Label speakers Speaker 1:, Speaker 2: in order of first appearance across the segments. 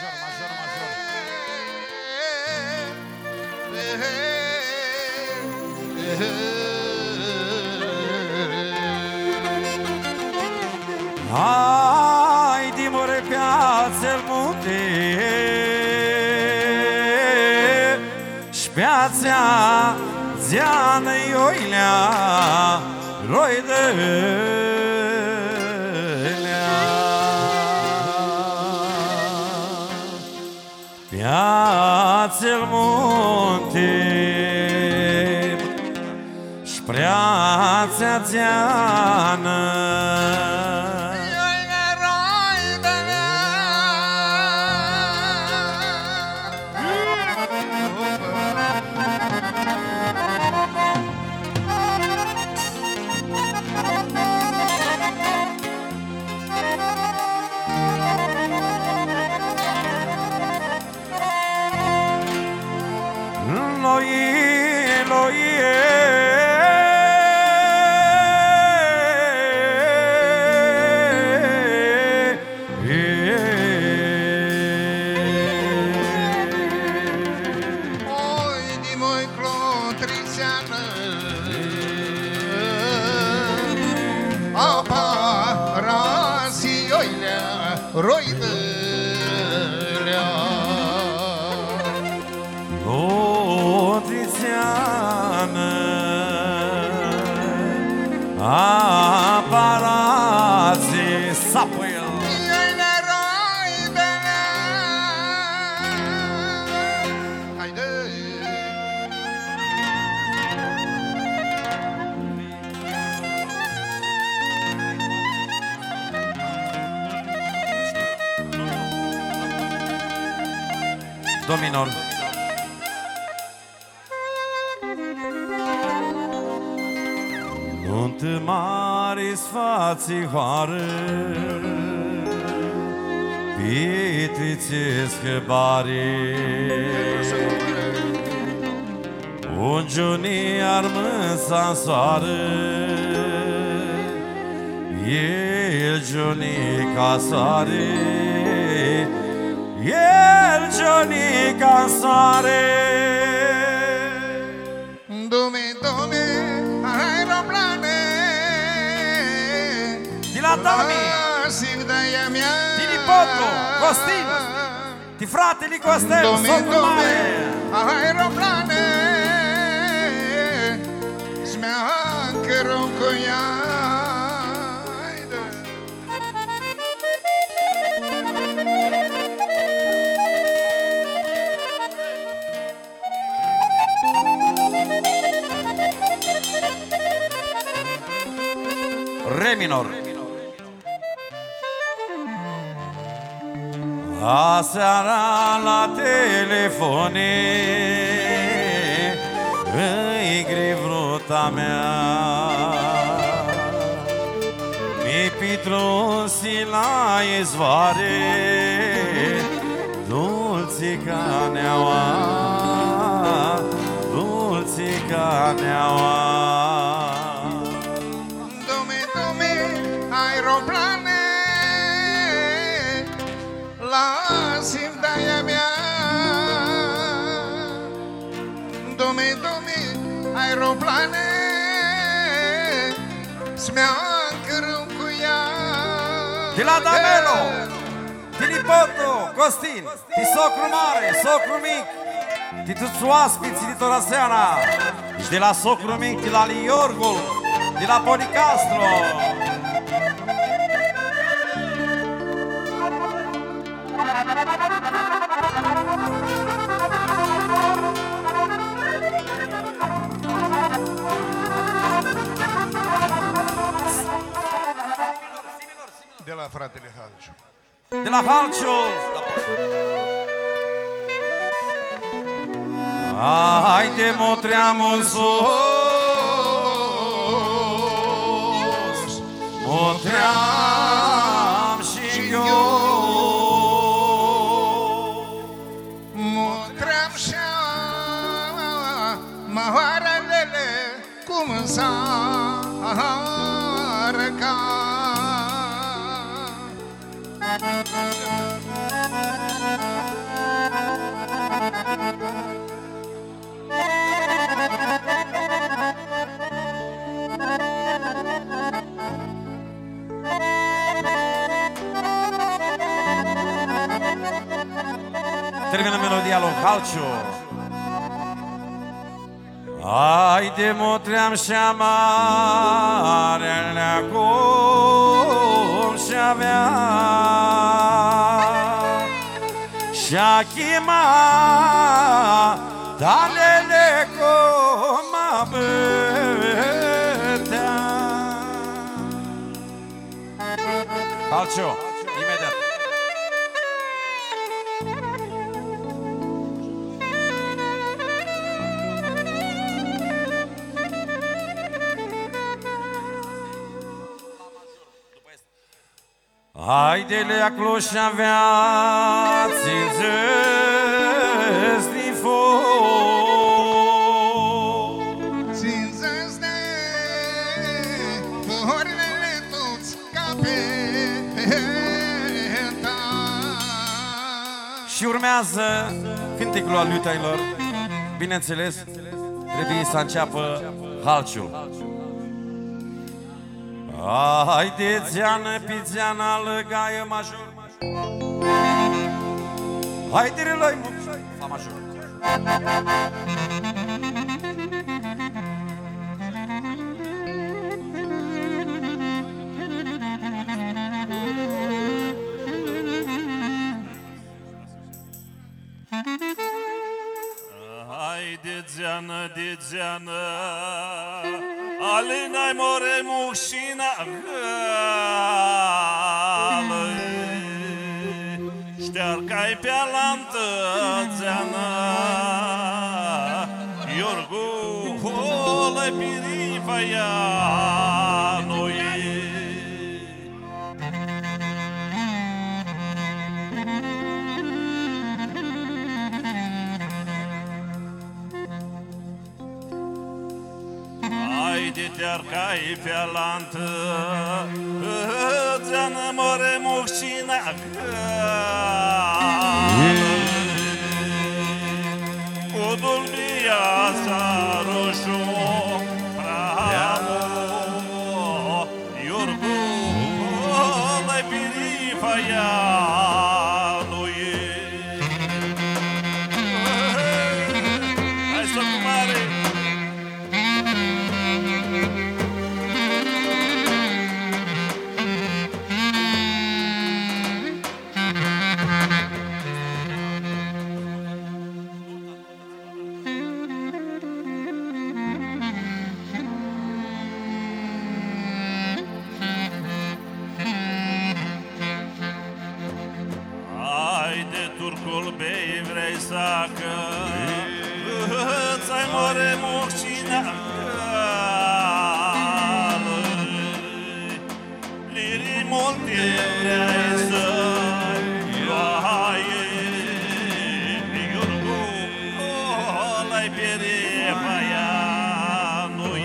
Speaker 1: major, major, major.
Speaker 2: Haide more piață-l munte Și-piața zeană ioilea Roi de-lea Piață-l munte Și-piața zeană
Speaker 3: Roi de-lea
Speaker 2: Lotrițeană Aparații sapă el
Speaker 3: Roi de-lea Haide
Speaker 2: Do minor. Nuntă mare sfații hoară Pietrițesc bare Un Johnny armânsa în soară El Johnny ca soare El Johnny ca soare
Speaker 3: Dume, dume, aeroplane
Speaker 2: Di la Dami
Speaker 3: Sigdaia mea
Speaker 2: Di nipotul, Costin Di fratele Costel, socul mare
Speaker 3: Aeroplane Smeacără cu ea
Speaker 2: Re minor. Aseara la telefone Îi grivruta mea Mi pitrunsi la izvoare Dulțica neaua Dulțica neaua
Speaker 3: Aeroplane La Sigdaia mea Dume, dume, aeroplane Smeacără cu ea
Speaker 2: De la Damelo Di nipotul, Costin Di socru mare, socru mic Di toți oaspeții di Toraseana Și de la socru mic, de la Liorgul De la Policastro
Speaker 3: De la fratele Halciu
Speaker 2: De la Halciu Haide motream în sus Motream și eu
Speaker 3: Motream și mahoarele cum s-ar ca
Speaker 2: Termină melodia lui Halciu. Haide motream și-a marelea cum și-avea și-a chemat dalele cum a bătea. Halciu, imediat. Haide-le acolo și-avea țințăți din foc.
Speaker 3: Țințăți de florile toți ca pe ta.
Speaker 2: Și urmează cântecul al lutailor. Bineînțeles, trebuie să înceapă Halciul. Haide, țeană, pițeana, lăgaie major. Haide, relăi, fa major.
Speaker 1: Haide, țeană, de țeană, alinai more mușina gălă. Ștearcă-i pe alantă țeană, Iorgu, holă pirifa ea noi. Haide te-arcai pe alantă, țeană more mușina gălă. Cu dulbia sa roșu pramo, Iorgu, ăla-i pirifa ea lui. Hai să cu mare! Turcul bei vrei sacă, ți-ai more mușina gălă. Liri multe vrei să-i luaie, Iorgu, ăla-i perifa ea nu-i.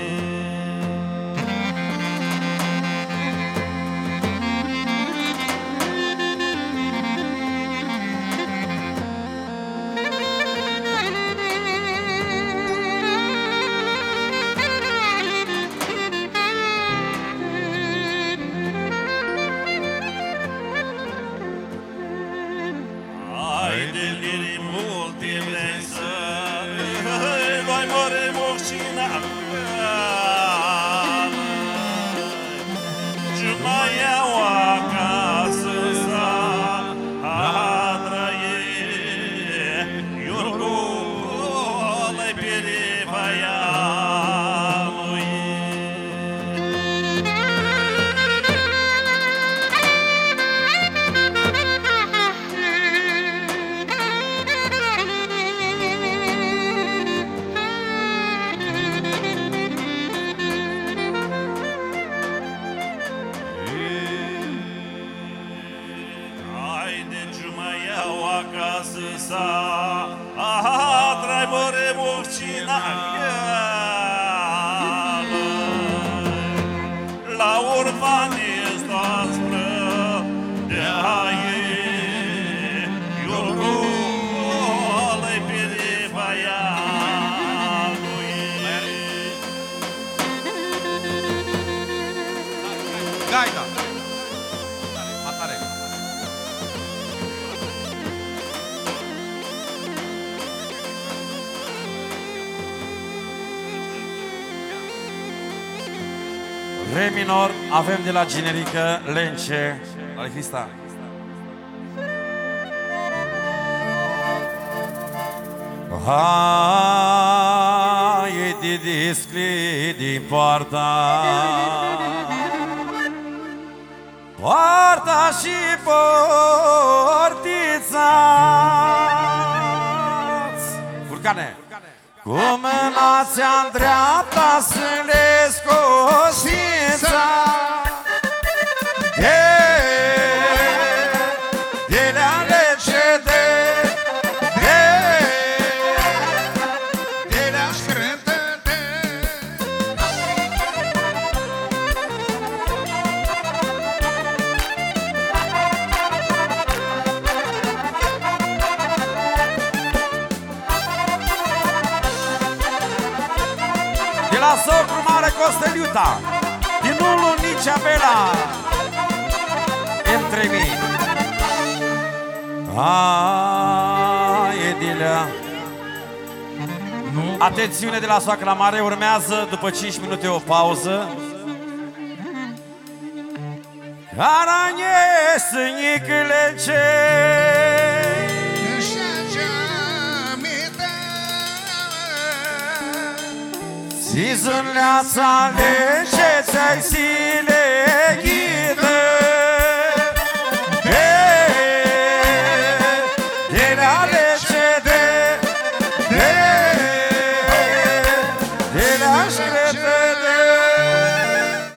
Speaker 1: Haide, liri multe vrei să-i luai more mușina gălă. Și mai iau acasă să adraie, Iorgu, ăla-i perifa ea lui. Haide, mai iau acasă să atrai more mușina gălă. La urmanie stoaspră de aie, Iorgu, ăla
Speaker 2: Re minor, avem de la generică Lence, la Crista. Hai de discli din poarta, poarta și portița. Vulcane! Cu mâna ți-a dreapta să le scoșința de le cede,
Speaker 3: de le scrântăte.
Speaker 2: de la socru mare Costeliuta, din Ulu Nicea Bela, între mii. Edilea. Atențiune de la soacra mare, urmează după 5 minute o pauză. Caranie sânicile ce Zizunleața le ce ți-ai sile ghidă de la lece de la șcre